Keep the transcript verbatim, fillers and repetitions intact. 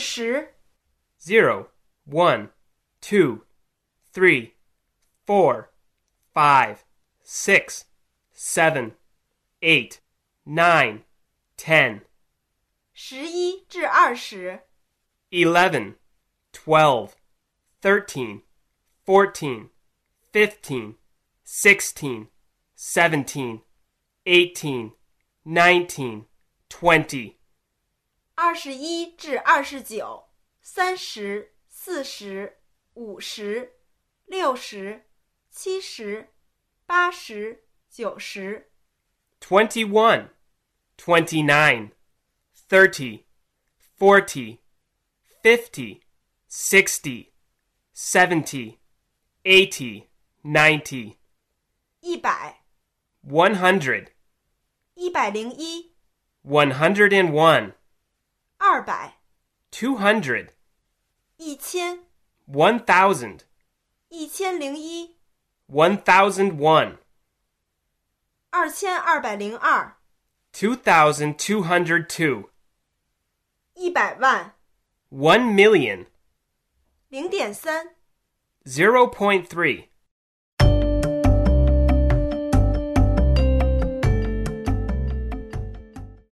十。 Zero, one, two, three, four, five, six, seven, eight, nine, ten. 十一至二十。 Eleven, twelve, thirteen, fourteen, fifteen, sixteen, seventeen, eighteen, nineteen, twenty. 二十一至二十九。三十、四十、五十、六十、七十、八十、九十。 Twenty-one, twenty-nine, thirty, forty, fifty, sixty, seventy, eighty, ninety. 一百。 One hundred, 一百零一。 one hundred and one, 二百。 two hundred, 一千。 one thousand, 一千零一。 one thousand one, 二千二百零二。 two thousand two hundred two, 一百万。 one million, 零点三。 zero point three.